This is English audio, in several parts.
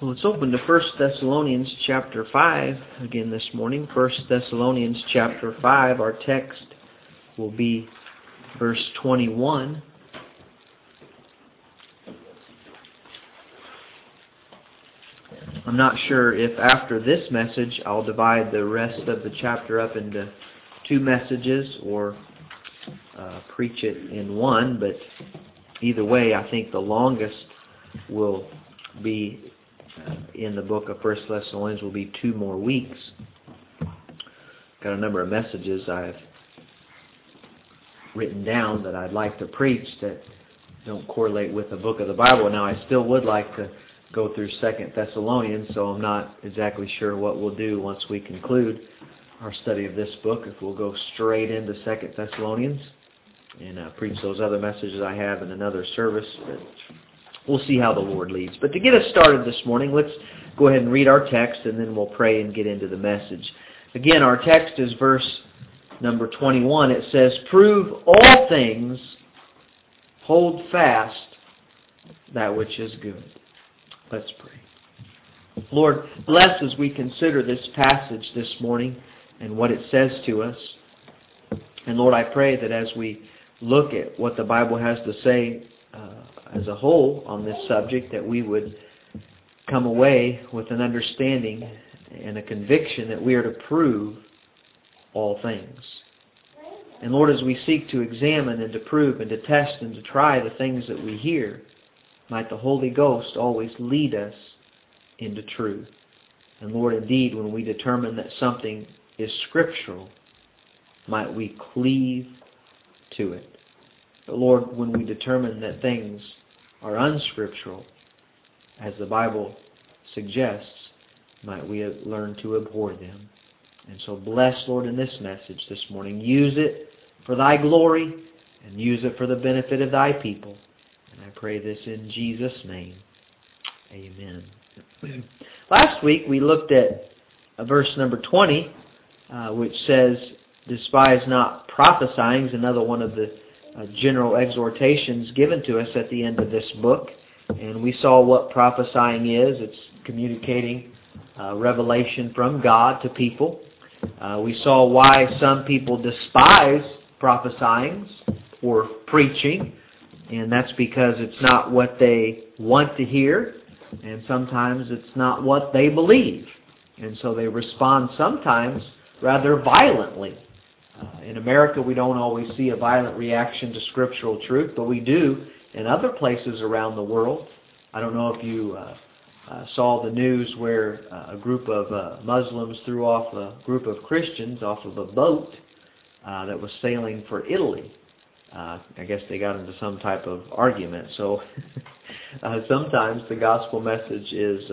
Well, let's open to 1 Thessalonians chapter 5 again this morning. 1 Thessalonians chapter 5. Our text will be verse 21. I'm not sure if after this message I'll divide the rest of the chapter up into two messages or preach it in one, but either way, I think the longest will be in the book of 1 Thessalonians will be 2 more weeks. Got a number of messages I've written down that I'd like to preach that don't correlate with the book of the Bible. Now, I still would like to go through 2 Thessalonians, so I'm not exactly sure what we'll do once we conclude our study of this book, if we'll go straight into 2 Thessalonians and preach those other messages I have in another service. But we'll see how the Lord leads. But to get us started this morning, let's go ahead and read our text, and then we'll pray and get into the message. Again, our text is verse number 21. It says, "Prove all things, hold fast that which is good." Let's pray. Lord, bless as we consider this passage this morning and what it says to us. And Lord, I pray that as we look at what the Bible has to say as a whole on this subject, that we would come away with an understanding and a conviction that we are to prove all things. And Lord, as we seek to examine and to prove and to test and to try the things that we hear, might the Holy Ghost always lead us into truth. And Lord, indeed, when we determine that something is scriptural, might we cleave to it. But Lord, when we determine that things are unscriptural, as the Bible suggests, might we learn to abhor them. And so bless, Lord, in this message this morning. Use it for Thy glory and use it for the benefit of Thy people. And I pray this in Jesus' name. Amen. Last week we looked at verse number 20, which says, "Despise not prophesying," is another one of the general exhortations given to us at the end of this book. And we saw what prophesying is. It's communicating revelation from God to people. We saw why some people despise prophesying or preaching, and that's because it's not what they want to hear, and sometimes it's not what they believe. And so they respond sometimes rather violently. In America, we don't always see a violent reaction to scriptural truth, but we do in other places around the world. I don't know if you saw the news where a group of Muslims threw off a group of Christians off of a boat that was sailing for Italy. I guess they got into some type of argument. So sometimes the gospel message is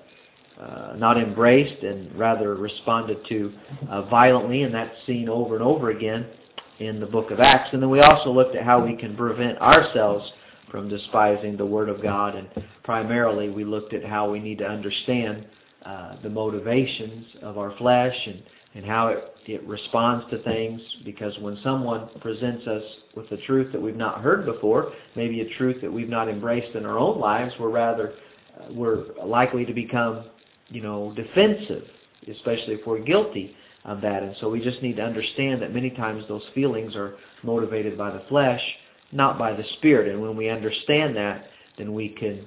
not embraced and rather responded to violently, and that's seen over and over again in the book of Acts. And then we also looked at how we can prevent ourselves from despising the Word of God, and primarily we looked at how we need to understand the motivations of our flesh and how it responds to things, because when someone presents us with a truth that we've not heard before, maybe a truth that we've not embraced in our own lives, we're likely to become defensive, especially if we're guilty of that. And so we just need to understand that many times those feelings are motivated by the flesh, not by the Spirit. And when we understand that, then we can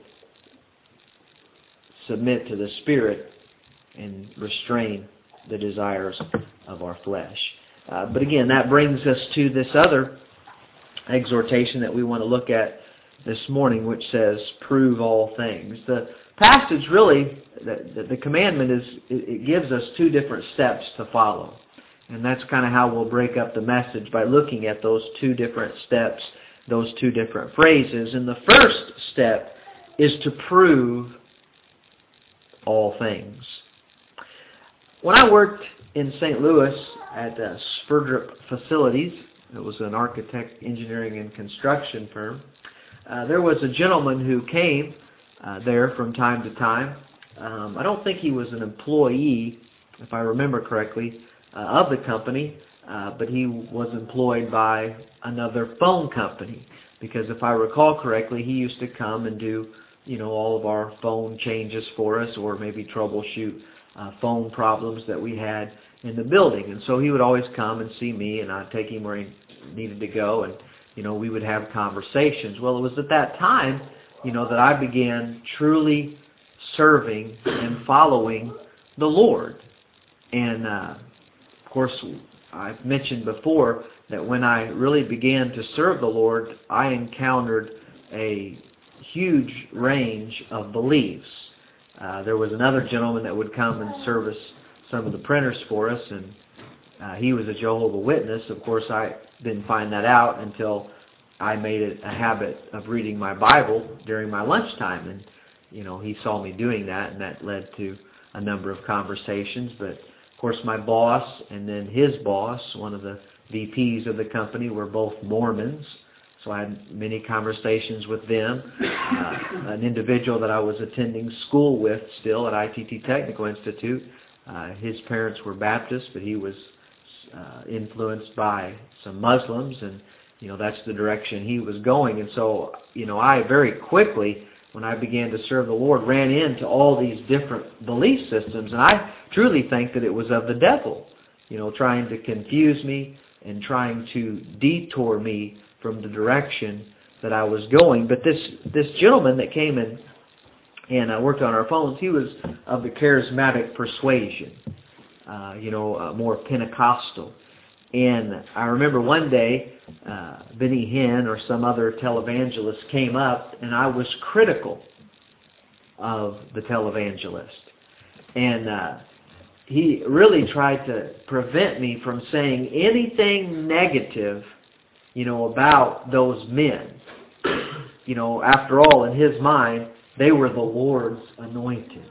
submit to the Spirit and restrain the desires of our flesh. But again, that brings us to this other exhortation that we want to look at this morning, which says, "Prove all things." The passage really, the commandment it gives us 2 different steps to follow. And that's kind of how we'll break up the message, by looking at those 2 different steps, those 2 different phrases. And the first step is to prove all things. When I worked in St. Louis at Sverdrup Facilities, it was an architect, engineering, and construction firm, there was a gentleman who came there from time to time. I don't think he was an employee, if I remember correctly, of the company, but he was employed by another phone company, because if I recall correctly, he used to come and do all of our phone changes for us, or maybe troubleshoot phone problems that we had in the building. And so he would always come and see me, and I'd take him where he needed to go, and we would have conversations. Well, it was at that time that I began truly serving and following the Lord. And of course, I've mentioned before that when I really began to serve the Lord, I encountered a huge range of beliefs. There was another gentleman that would come and service some of the printers for us, and he was a Jehovah's Witness. Of course, I didn't find that out until I made it a habit of reading my Bible during my lunchtime, and he saw me doing that, and that led to a number of conversations. But of course, my boss and then his boss, one of the VPs of the company, were both Mormons, so I had many conversations with them. An individual that I was attending school with still at ITT Technical Institute, his parents were Baptists, but he was influenced by some Muslims, and that's the direction he was going. And so I very quickly, when I began to serve the Lord, ran into all these different belief systems, and I truly think that it was of the devil, trying to confuse me and trying to detour me from the direction that I was going. But this gentleman that came in and worked on our phones, he was of the charismatic persuasion, more Pentecostal. And I remember one day, Benny Hinn or some other televangelist came up, and I was critical of the televangelist. And he really tried to prevent me from saying anything negative, about those men. After all, in his mind, they were the Lord's anointed.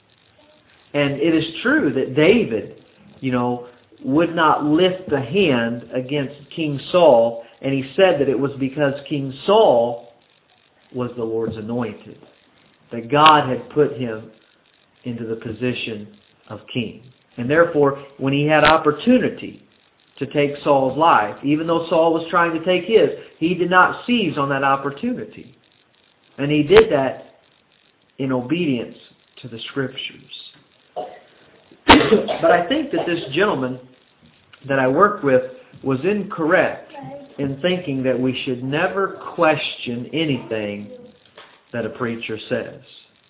And it is true that David, would not lift the hand against King Saul, and he said that it was because King Saul was the Lord's anointed, that God had put him into the position of king. And therefore, when he had opportunity to take Saul's life, even though Saul was trying to take his, he did not seize on that opportunity. And he did that in obedience to the Scriptures. But I think that this gentleman that I worked with was incorrect in thinking that we should never question anything that a preacher says.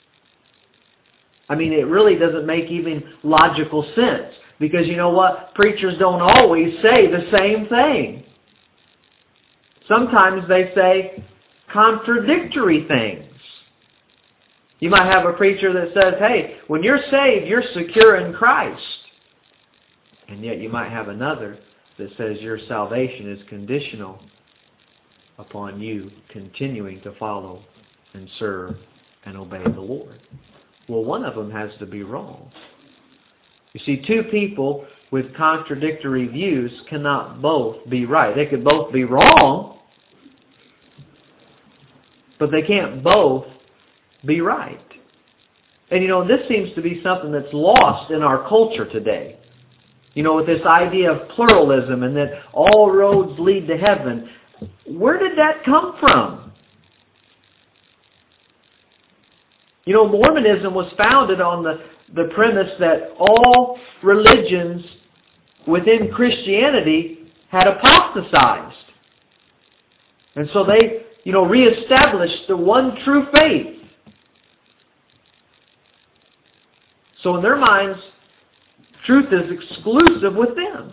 I mean, it really doesn't make even logical sense. Because you know what? Preachers don't always say the same thing. Sometimes they say contradictory things. You might have a preacher that says, hey, when you're saved, you're secure in Christ. And yet you might have another that says your salvation is conditional upon you continuing to follow and serve and obey the Lord. Well, one of them has to be wrong. You see, two people with contradictory views cannot both be right. They could both be wrong, but they can't both be right. And this seems to be something that's lost in our culture today. With this idea of pluralism and that all roads lead to heaven. Where did that come from? Mormonism was founded on the premise that all religions within Christianity had apostatized. And so they, reestablished the one true faith. So in their minds, truth is exclusive with them.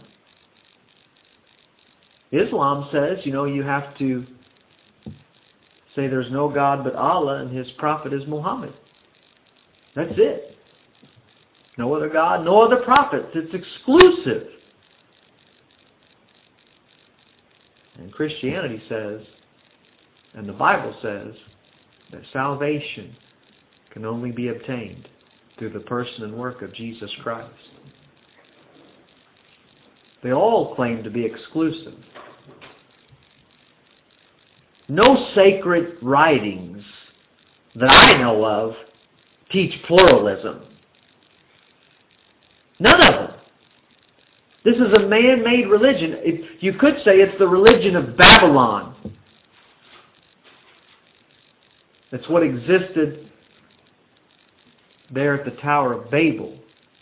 Islam says, you have to say there's no God but Allah and His prophet is Muhammad. That's it. No other God, no other prophets. It's exclusive. And Christianity says, and the Bible says, that salvation can only be obtained through the person and work of Jesus Christ. They all claim to be exclusive. No sacred writings that I know of teach pluralism. None of them. This is a man-made religion. You could say it's the religion of Babylon. It's what existed there at the Tower of Babel,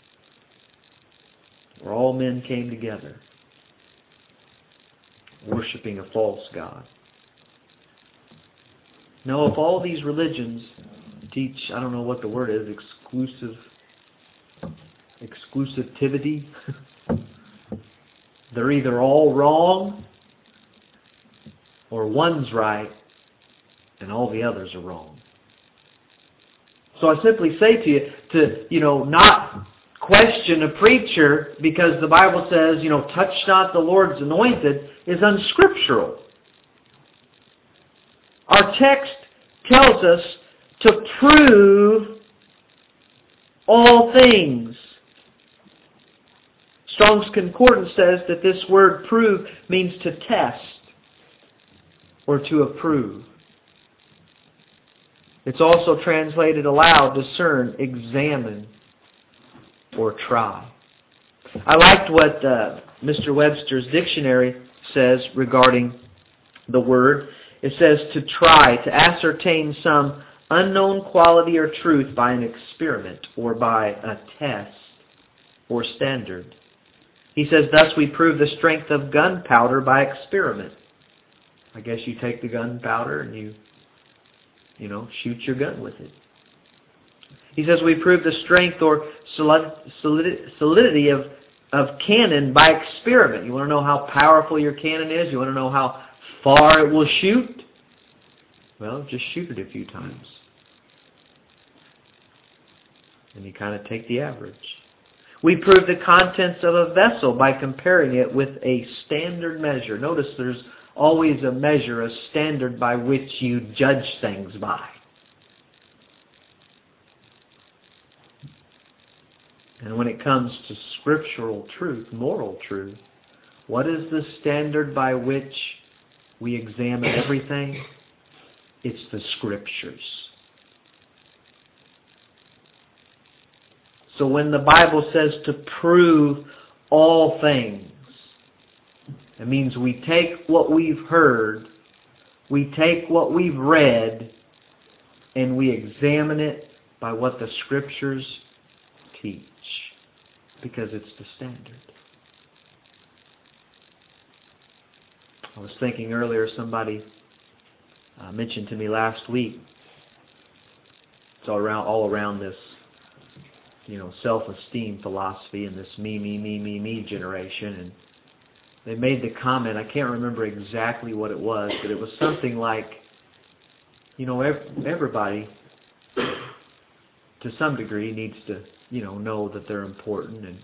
where all men came together, worshiping a false god. No, if all these religions teach, I don't know what the word is, exclusivity, they're either all wrong or one's right and all the others are wrong. So I simply say to you to, not question a preacher because the Bible says, touch not the Lord's anointed is unscriptural. Our text tells us to prove all things. Strong's Concordance says that this word prove means to test or to approve. It's also translated aloud, discern, examine, or try. I liked what Mr. Webster's dictionary says regarding the word. It says to try, to ascertain some unknown quality or truth by an experiment or by a test or standard. He says, thus we prove the strength of gunpowder by experiment. I guess you take the gunpowder and you shoot your gun with it. He says we prove the strength or solidity of cannon by experiment. You want to know how powerful your cannon is? You want to know how far it will shoot? Well, just shoot it a few times. And you kind of take the average. We prove the contents of a vessel by comparing it with a standard measure. Notice there's always a measure, a standard by which you judge things by. And when it comes to scriptural truth, moral truth, what is the standard by which we examine everything? It's the Scriptures. So when the Bible says to prove all things, it means we take what we've heard, we take what we've read, and we examine it by what the Scriptures teach, because it's the standard. I was thinking earlier, somebody mentioned to me last week, it's all around this, self-esteem philosophy and this me generation. And they made the comment, I can't remember exactly what it was, but it was something like, everybody, to some degree, needs to, know that they're important and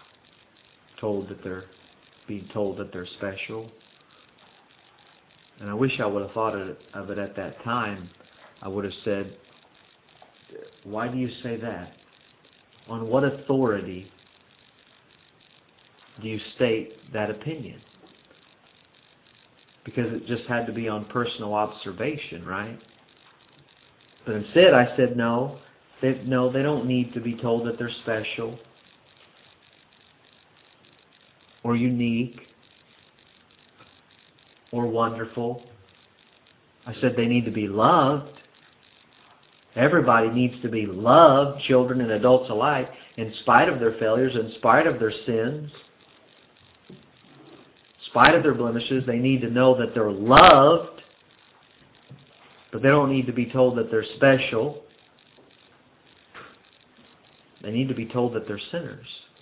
being told that they're special. And I wish I would have thought of it at that time. I would have said, why do you say that? On what authority do you state that opinion? Because it just had to be on personal observation, right? But instead I said, no, they don't need to be told that they're special or unique or wonderful. I said they need to be loved. Everybody needs to be loved, children and adults alike, in spite of their failures, in spite of their sins, in spite of their blemishes. They need to know that they're loved, but they don't need to be told that they're special. They need to be told that they're sinners.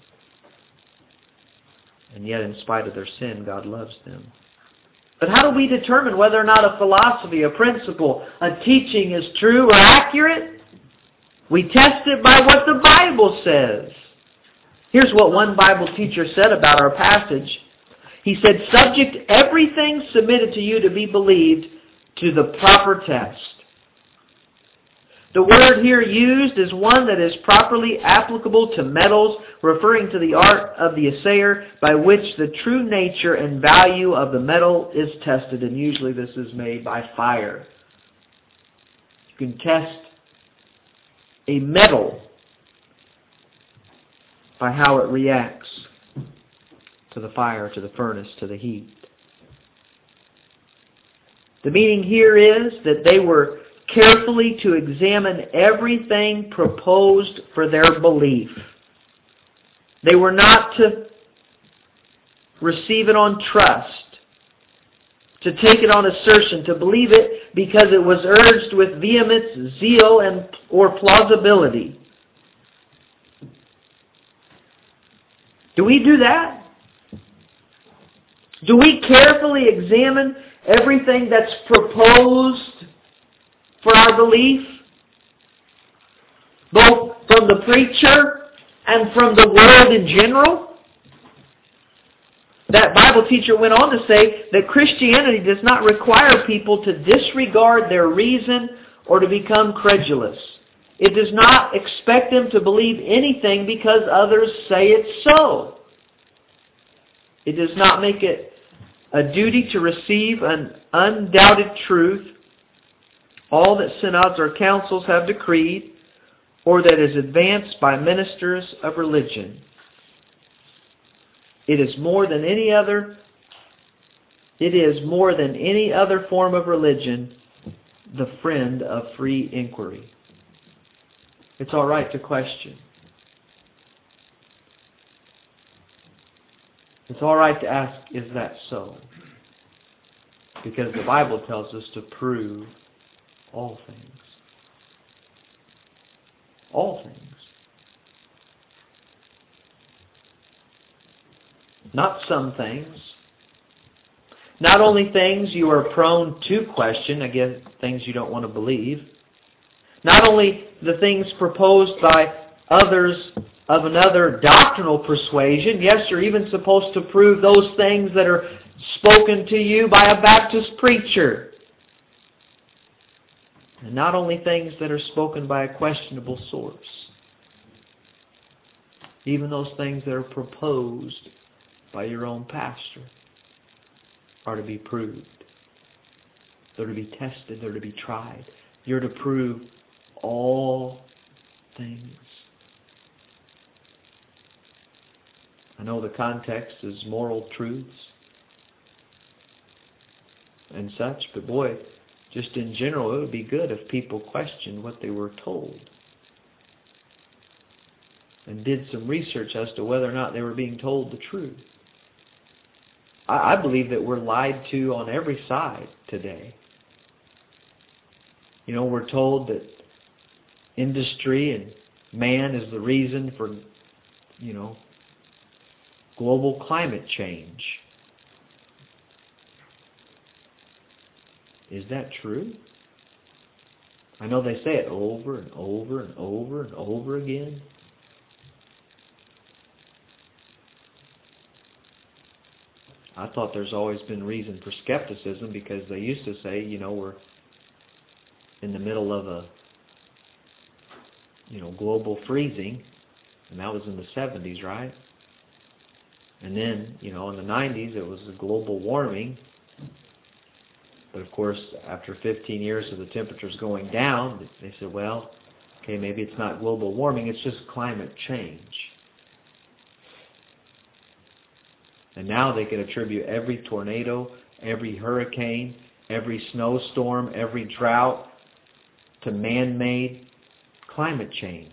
And yet, in spite of their sin, God loves them. But how do we determine whether or not a philosophy, a principle, a teaching is true or accurate? We test it by what the Bible says. Here's what one Bible teacher said about our passage. He said, subject everything submitted to you to be believed to the proper test. The word here used is one that is properly applicable to metals, referring to the art of the assayer by which the true nature and value of the metal is tested, and usually this is made by fire. You can test a metal by how it reacts to the fire, to the furnace, to the heat. The meaning here is that they were carefully to examine everything proposed for their belief. They were not to receive it on trust, to take it on assertion, to believe it because it was urged with vehemence, zeal, or plausibility. Do we do that? Do we carefully examine everything that's proposed for our belief? Both from the preacher and from the world in general? That Bible teacher went on to say that Christianity does not require people to disregard their reason or to become credulous. It does not expect them to believe anything because others say it's so. It does not make it a duty to receive an undoubted truth, all that synods or councils have decreed, or that is advanced by ministers of religion. It is more than any other form of religion, the friend of free inquiry. It's all right to question. It's all right to ask, is that so? Because the Bible tells us to prove all things. All things. Not some things. Not only things you are prone to question, again, things you don't want to believe. Not only the things proposed by others of another doctrinal persuasion. Yes, you're even supposed to prove those things that are spoken to you by a Baptist preacher. And not only things that are spoken by a questionable source. Even those things that are proposed by your own pastor are to be proved. They're to be tested. They're to be tried. You're to prove all things. I know the context is moral truths and such, but boy, just in general, it would be good if people questioned what they were told and did some research as to whether or not they were being told the truth. I believe that we're lied to on every side today. You know, we're told that industry and man is the reason for, global climate change. Is that true? I know they say it over and over and over and over again. I thought there's always been reason for skepticism because they used to say, we're in the middle of a, global freezing, and that was in the 70s, right? And then, in the 90s, it was a global warming. But of course, after 15 years of the temperatures going down, they said, well, okay, maybe it's not global warming, it's just climate change. And now they can attribute every tornado, every hurricane, every snowstorm, every drought to man-made climate change.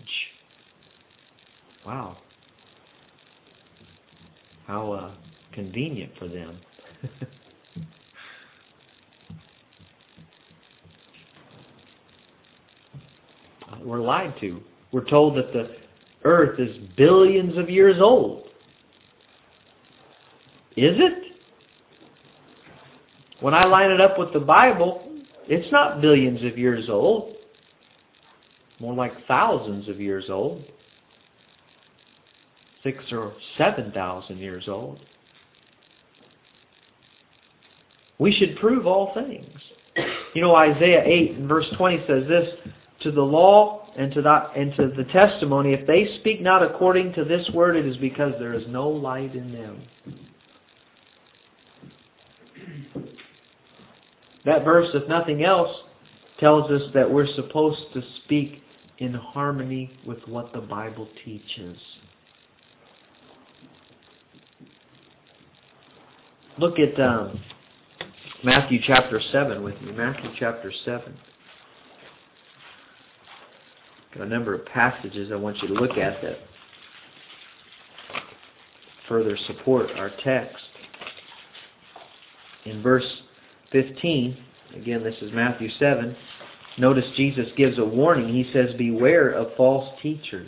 Wow. How convenient for them. We're lied to. We're told that the earth is billions of years old. Is it? When I line it up with the Bible, it's not billions of years old. More like thousands of years old. 6,000 or 7,000 years old. We should prove all things. Isaiah 8 and verse 20 says this, to the law and to the testimony, if they speak not according to this word, it is because there is no light in them. That verse, if nothing else, tells us that we're supposed to speak in harmony with what the Bible teaches. Look at Matthew chapter 7 with me. Matthew chapter 7. Got a number of passages I want you to look at that further support our text. In verse 15, again this is Matthew 7, notice Jesus gives a warning. He says, beware of false teachers.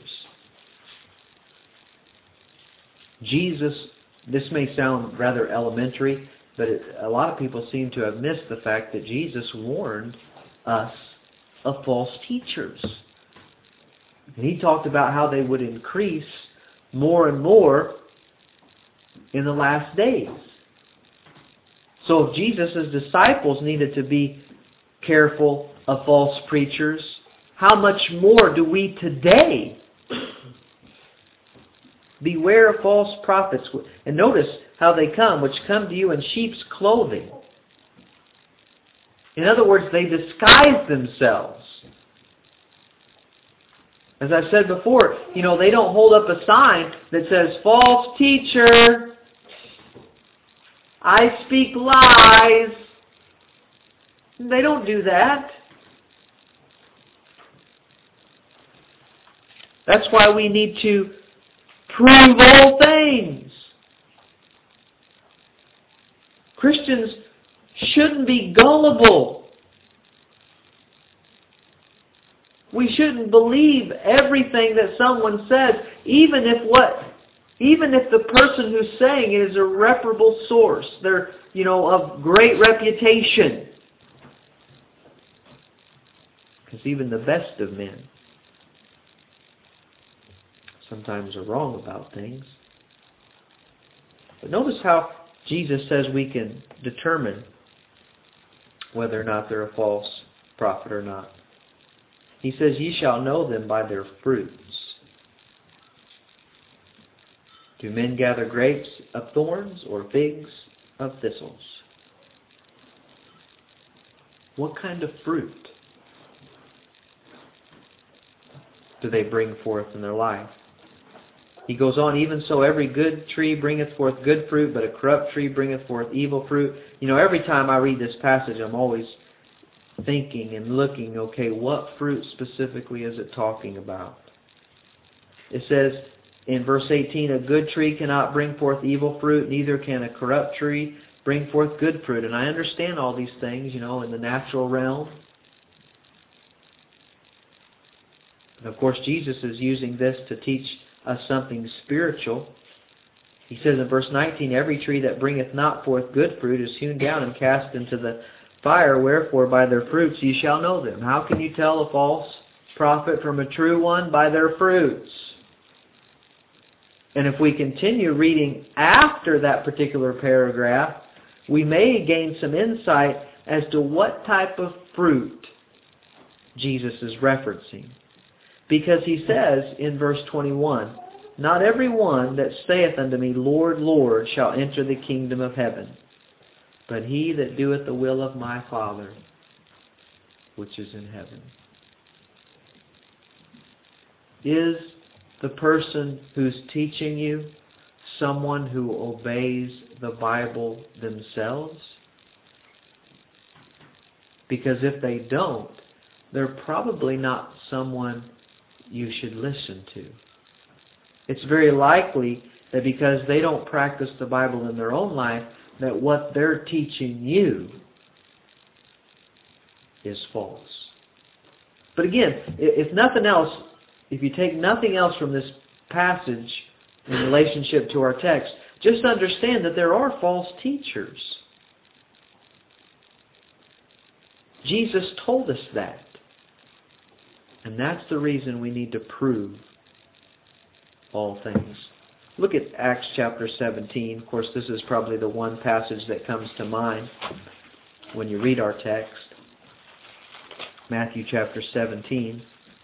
Jesus, this may sound rather elementary, but a lot of people seem to have missed the fact that Jesus warned us of false teachers. And He talked about how they would increase more and more in the last days. So if Jesus' disciples needed to be careful of false preachers, how much more do we today? Beware of false prophets. And notice how they come, which come to you in sheep's clothing. In other words, they disguise themselves. As I said before, they don't hold up a sign that says, false teacher, I speak lies. They don't do that. That's why we need to prove all things. Christians shouldn't be gullible. We shouldn't believe everything that someone says, even if the person who's saying it is a reputable source. They're, of great reputation. Because even the best of men sometimes are wrong about things. But notice how Jesus says we can determine whether or not they're a false prophet or not. He says, ye shall know them by their fruits. Do men gather grapes of thorns or figs of thistles? What kind of fruit do they bring forth in their life? He goes on, even so every good tree bringeth forth good fruit, but a corrupt tree bringeth forth evil fruit. Every time I read this passage, I'm always thinking and looking, okay, what fruit specifically is it talking about? It says in verse 18, a good tree cannot bring forth evil fruit, neither can a corrupt tree bring forth good fruit. And I understand all these things, in the natural realm. And of course, Jesus is using this to teach us something spiritual. He says in verse 19, every tree that bringeth not forth good fruit is hewn down and cast into the fire, wherefore by their fruits ye shall know them. How can you tell a false prophet from a true one? By their fruits. And if we continue reading after that particular paragraph, we may gain some insight as to what type of fruit Jesus is referencing. Because he says in verse 21, not every one that saith unto me, Lord, Lord, shall enter the kingdom of heaven, but he that doeth the will of my Father, which is in heaven. Is the person who's teaching you someone who obeys the Bible themselves? Because if they don't, they're probably not someone you should listen to. It's very likely that because they don't practice the Bible in their own life, that what they're teaching you is false. But again, if nothing else, if you take nothing else from this passage in relationship to our text, just understand that there are false teachers. Jesus told us that. And that's the reason we need to prove all things. Look at Acts chapter 17. Of course, this is probably the one passage that comes to mind when you read our text. Matthew chapter 17.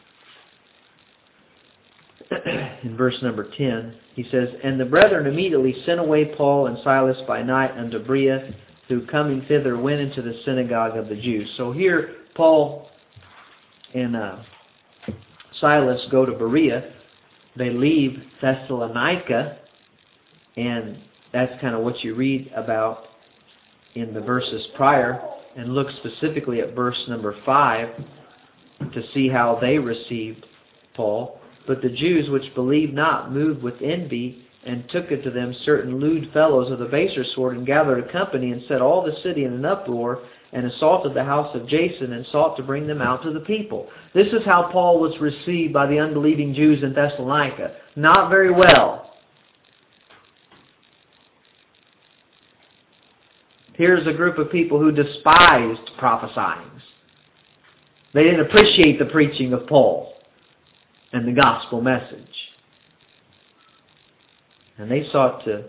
In verse number 10, he says, and the brethren immediately sent away Paul and Silas by night unto Berea, who coming thither went into the synagogue of the Jews. So here, Paul and Silas go to Berea. They leave Thessalonica, and that's kind of what you read about in the verses prior, and look specifically at verse number 5 to see how they received Paul, but the Jews which believed not moved with envy, and took unto them certain lewd fellows of the baser sort, and gathered a company, and set all the city in an uproar, and assaulted the house of Jason, and sought to bring them out to the people. This is how Paul was received by the unbelieving Jews in Thessalonica. Not very well. Here's a group of people who despised prophesying. They didn't appreciate the preaching of Paul and the gospel message. And they sought to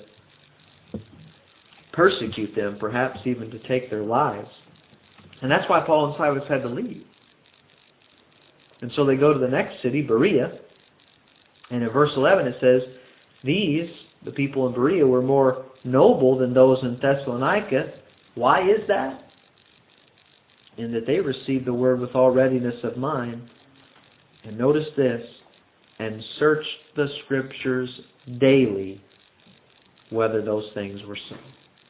persecute them, perhaps even to take their lives. And that's why Paul and Silas had to leave. And so they go to the next city, Berea. And in verse 11 it says, these, the people in Berea, were more noble than those in Thessalonica. Why is that? In that they received the word with all readiness of mind. And notice this, and searched the Scriptures daily whether those things were so.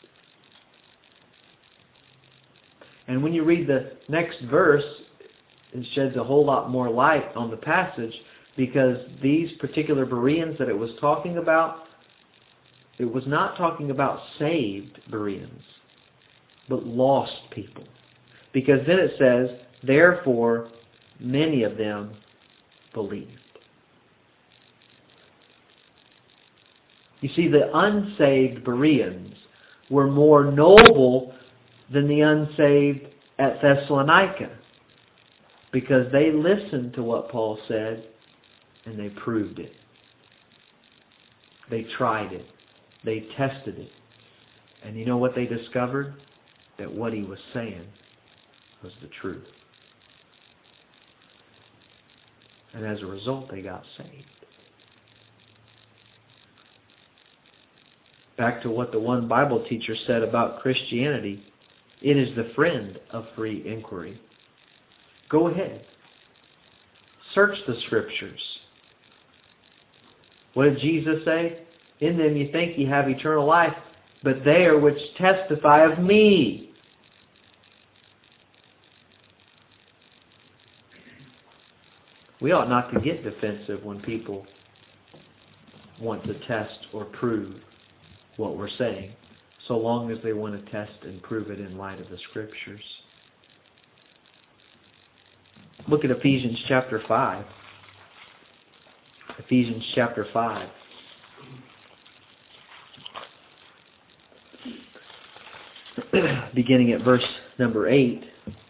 And when you read the next verse, it sheds a whole lot more light on the passage, because these particular Bereans that it was talking about, it was not talking about saved Bereans, but lost people. Because then it says, therefore, many of them believed. You see, the unsaved Bereans were more noble than the unsaved at Thessalonica, because they listened to what Paul said and they proved it. They tried it. They tested it. And you know what they discovered? That what he was saying was the truth. And as a result, they got saved. Back to what the one Bible teacher said about Christianity, it is the friend of free inquiry. Go ahead. Search the Scriptures. What did Jesus say? In them you think you have eternal life, but they are which testify of me. We ought not to get defensive when people want to test or prove what we're saying, so long as they want to test and prove it in light of the Scriptures. Look at Ephesians chapter 5. Ephesians chapter 5. Beginning at verse number 8.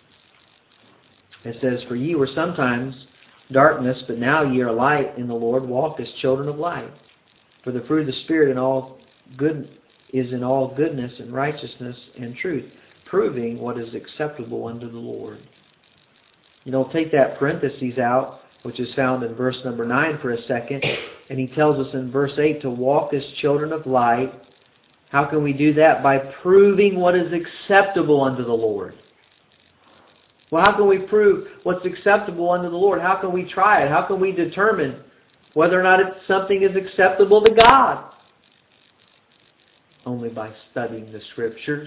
It says, for ye were sometimes darkness, but now ye are light in the Lord. Walk as children of light. For the fruit of the Spirit in all good is in all goodness and righteousness and truth, proving what is acceptable unto the Lord. You know, take that parentheses out, which is found in verse number 9 for a second, and he tells us in verse 8 to walk as children of light. How can we do that? By proving what is acceptable unto the Lord. Well, how can we prove what's acceptable unto the Lord? How can we try it? How can we determine whether or not something is acceptable to God? Only by studying the Scriptures.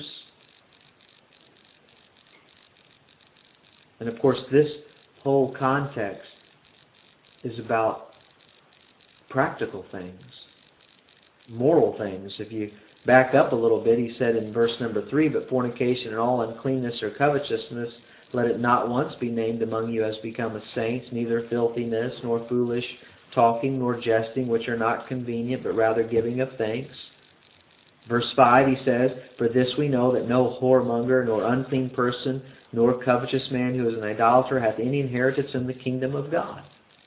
And of course, this whole context is about practical things, moral things. If you back up a little bit, he said in verse number 3, but fornication and all uncleanness or covetousness, let it not once be named among you as becometh saints, neither filthiness, nor foolish talking, nor jesting, which are not convenient, but rather giving of thanks. Verse 5, he says, for this we know, that no whoremonger, nor unclean person, nor covetous man who is an idolater hath any inheritance in the kingdom of God.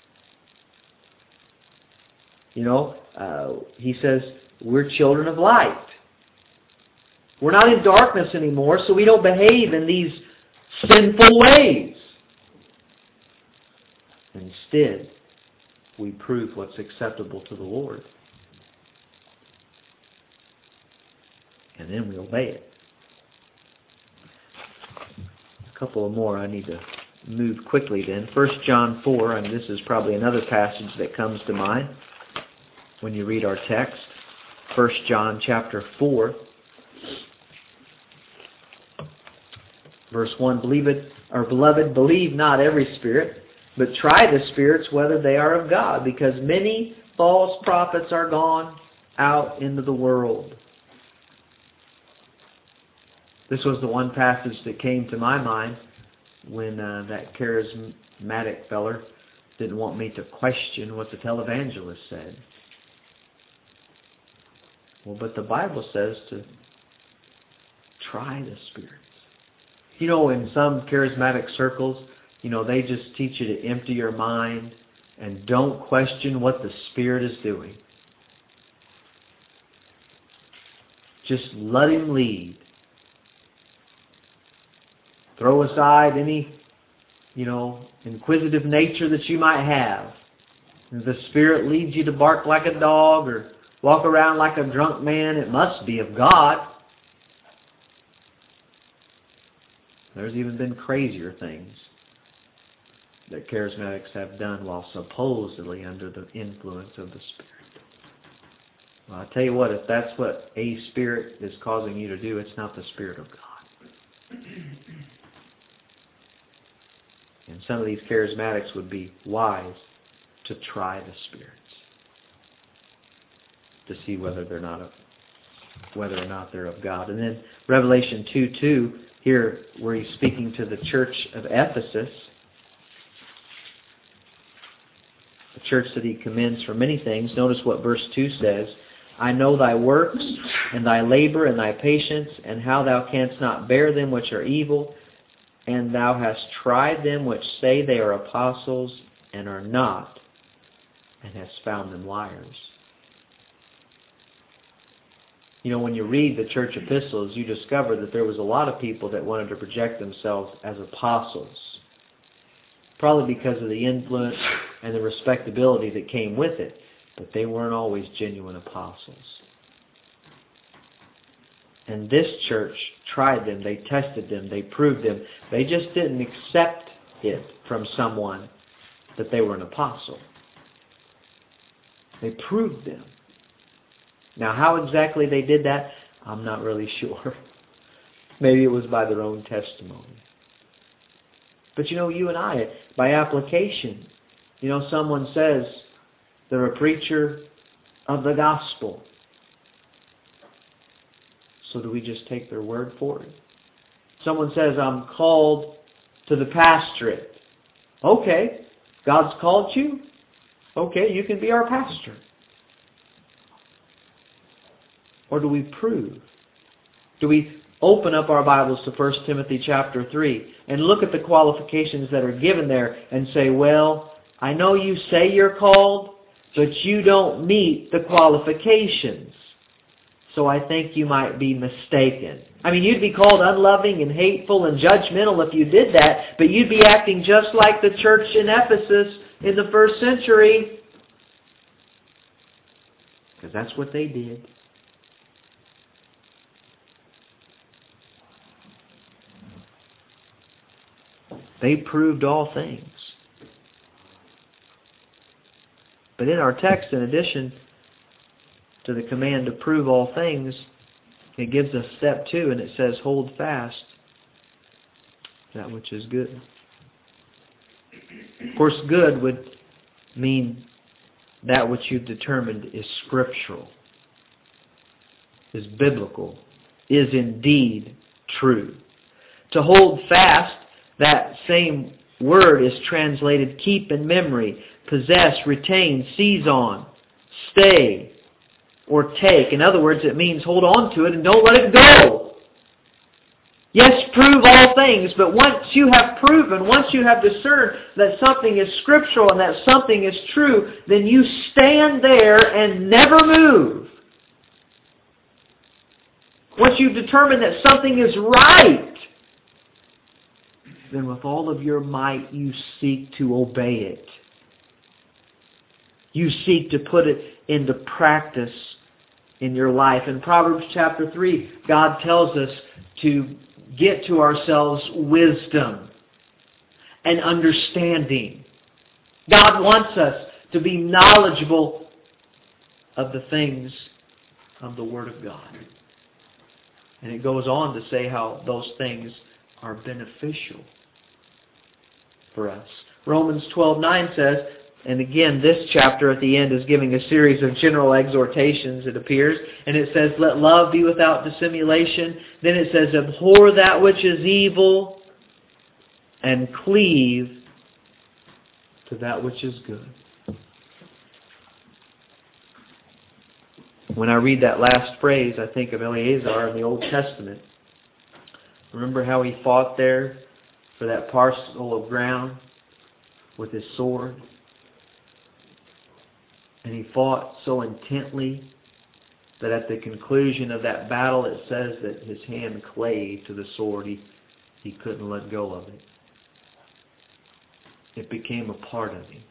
You know, he says, we're children of light. We're not in darkness anymore, so we don't behave in these sinful ways. Instead, we prove what's acceptable to the Lord. And then we obey it. A couple of more I need to move quickly then. 1 John 4, and this is probably another passage that comes to mind when you read our text. 1 John chapter 4, verse 1, beloved, believe not every spirit, But try the spirits whether they are of God, because many false prophets are gone out into the world. This was the one passage that came to my mind when that charismatic feller didn't want me to question what the televangelist said. Well, but the Bible says to try the spirits. You know, in some charismatic circles, you know, they just teach you to empty your mind and don't question what the Spirit is doing. Just let Him lead. Throw aside any, inquisitive nature that you might have. If the Spirit leads you to bark like a dog or walk around like a drunk man, it must be of God. There's even been crazier things that charismatics have done while supposedly under the influence of the Spirit. Well, I'll tell you what, if that's what a spirit is causing you to do, it's not the Spirit of God. And some of these charismatics would be wise to try the spirits to see whether or not they're of God. And then Revelation 2:2, here where he's speaking to the church of Ephesus, the church that he commends for many things. Notice what verse 2 says. I know thy works, and thy labor, and thy patience, and how thou canst not bear them which are evil, and thou hast tried them which say they are apostles, and are not, and hast found them liars. You know, when you read the church epistles, you discover that there was a lot of people that wanted to project themselves as apostles. Probably because of the influence and the respectability that came with it. But they weren't always genuine apostles. And this church tried them, they tested them, they proved them. They just didn't accept it from someone that they were an apostle. They proved them. Now, how exactly they did that, I'm not really sure. Maybe it was by their own testimony. But you and I, by application, someone says they're a preacher of the gospel. So do we just take their word for it? Someone says, I'm called to the pastorate. Okay, God's called you? Okay, you can be our pastor. Or do we prove? Do we open up our Bibles to 1 Timothy chapter 3 and look at the qualifications that are given there and say, well, I know you say you're called, but you don't meet the qualifications. So I think you might be mistaken. I mean, you'd be called unloving and hateful and judgmental if you did that, but you'd be acting just like the church in Ephesus in the first century. Because that's what they did. They proved all things. But in our text, in addition to the command to prove all things, it gives us step 2, and it says, hold fast that which is good. Of course, good would mean that which you've determined is scriptural, is biblical, is indeed true. To hold fast, that same word is translated keep in memory, possess, retain, seize on, stay, or take. In other words, it means hold on to it and don't let it go. Yes, prove all things, but once you have proven, once you have discerned that something is scriptural and that something is true, then you stand there and never move. Once you've determined that something is right, then with all of your might you seek to obey it. You seek to put it into practice in your life. In Proverbs chapter 3, God tells us to get to ourselves wisdom and understanding. God wants us to be knowledgeable of the things of the Word of God. And it goes on to say how those things are beneficial for us. Romans 12:9 says, and again, this chapter at the end is giving a series of general exhortations, it appears. And it says, let love be without dissimulation. Then it says, abhor that which is evil and cleave to that which is good. When I read that last phrase, I think of Eleazar in the Old Testament. Remember how he fought there for that parcel of ground with his sword? And he fought so intently that at the conclusion of that battle it says that his hand clave to the sword. He couldn't let go of it. It became a part of him.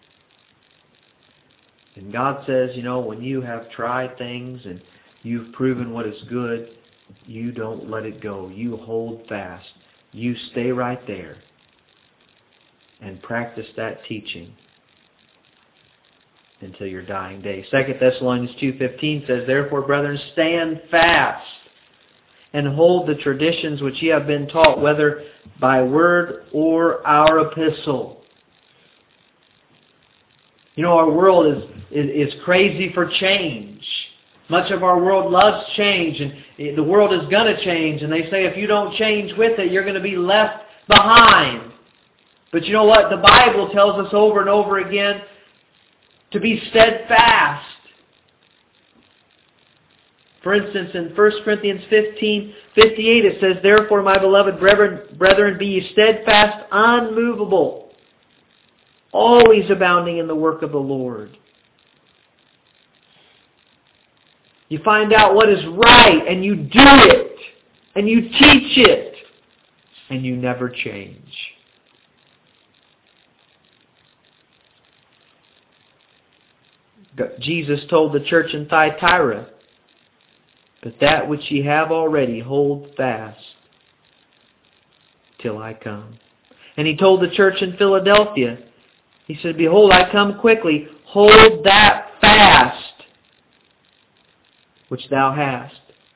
And God says, when you have tried things and you've proven what is good, you don't let it go. You hold fast. You stay right there and practice that teaching until your dying day. 2 Thessalonians 2:15 says, therefore, brethren, stand fast and hold the traditions which ye have been taught, whether by word or our epistle. Our world is crazy for change. Much of our world loves change, and the world is going to change. And they say if you don't change with it, you're going to be left behind. But you know what? The Bible tells us over and over again to be steadfast. For instance, in 1 Corinthians 15:58 it says, therefore, my beloved brethren, be ye steadfast, unmovable, always abounding in the work of the Lord. You find out what is right, and you do it, and you teach it, and you never change. Jesus told the church in Thyatira, but that which ye have already hold fast till I come. And He told the church in Philadelphia, He said, behold, I come quickly, hold that fast which thou hast.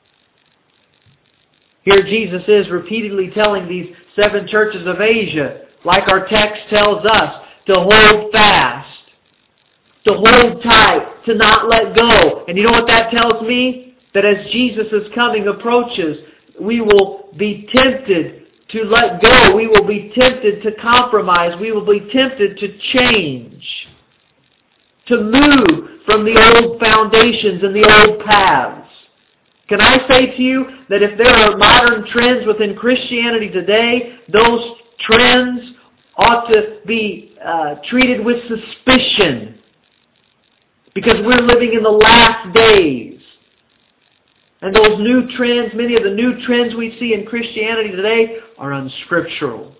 Here Jesus is repeatedly telling these 7 churches of Asia, like our text tells us, to hold fast, to hold tight, to not let go. And you know what that tells me? That as Jesus' coming approaches, we will be tempted to let go. We will be tempted to compromise. We will be tempted to change, to move from the old foundations and the old paths. Can I say to you that if there are modern trends within Christianity today, those trends ought to be treated with suspicion, because we're living in the last days. And those new trends, many of the new trends we see in Christianity today are unscriptural.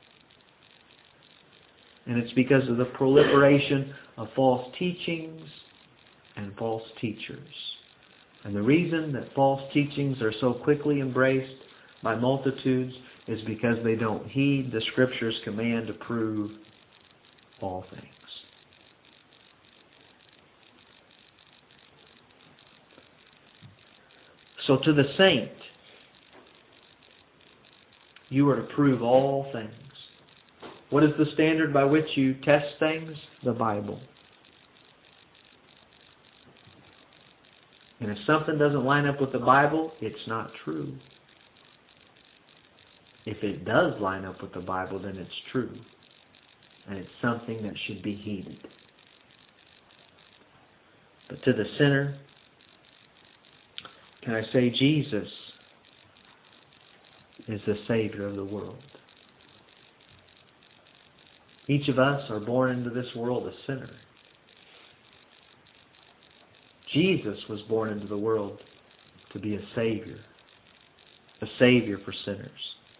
And it's because of the proliferation of false teachings and false teachers. And the reason that false teachings are so quickly embraced by multitudes is because they don't heed the Scripture's command to prove all things. So to the saint, you are to prove all things. What is the standard by which you test things? The Bible. And if something doesn't line up with the Bible, it's not true. If it does line up with the Bible, then it's true. And it's something that should be heeded. But to the sinner, can I say Jesus is the Savior of the world. Each of us are born into this world a sinner. Jesus was born into the world to be a Savior for sinners.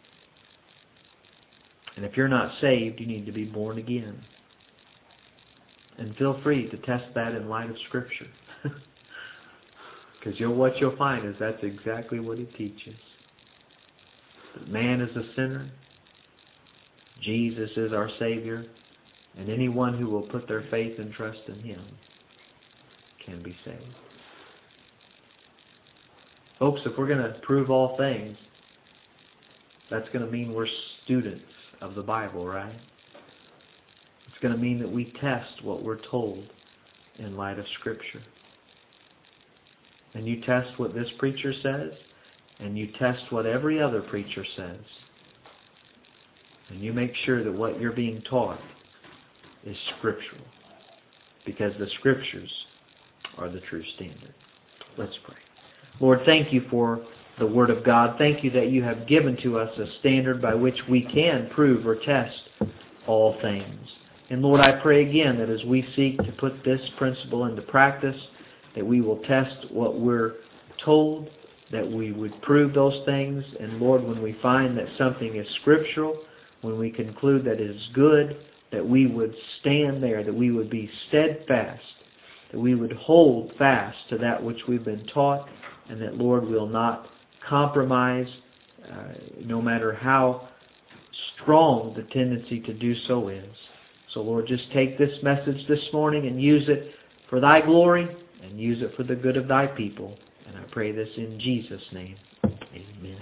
And if you're not saved, you need to be born again. And feel free to test that in light of Scripture. Because what you'll find is that's exactly what He teaches. That man is a sinner, Jesus is our Savior, and anyone who will put their faith and trust in Him can be saved. Folks, if we're going to prove all things, that's going to mean we're students of the Bible, right? It's going to mean that we test what we're told in light of Scripture. And you test what this preacher says, and you test what every other preacher says. And you make sure that what you're being taught is scriptural, because the Scriptures are the true standard. Let's pray. Lord, thank you for the Word of God. Thank you that you have given to us a standard by which we can prove or test all things. And Lord, I pray again that as we seek to put this principle into practice, that we will test what we're told, that we would prove those things. And Lord, when we find that something is scriptural, when we conclude that it is good, that we would stand there, that we would be steadfast, that we would hold fast to that which we've been taught, and that, Lord, we'll not compromise, no matter how strong the tendency to do so is. So, Lord, just take this message this morning and use it for Thy glory and use it for the good of Thy people. And I pray this in Jesus' name. Amen.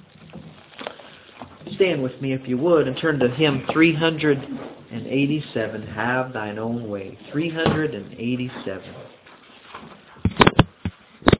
Stand with me if you would and turn to hymn 387, Have Thine Own Way. 387.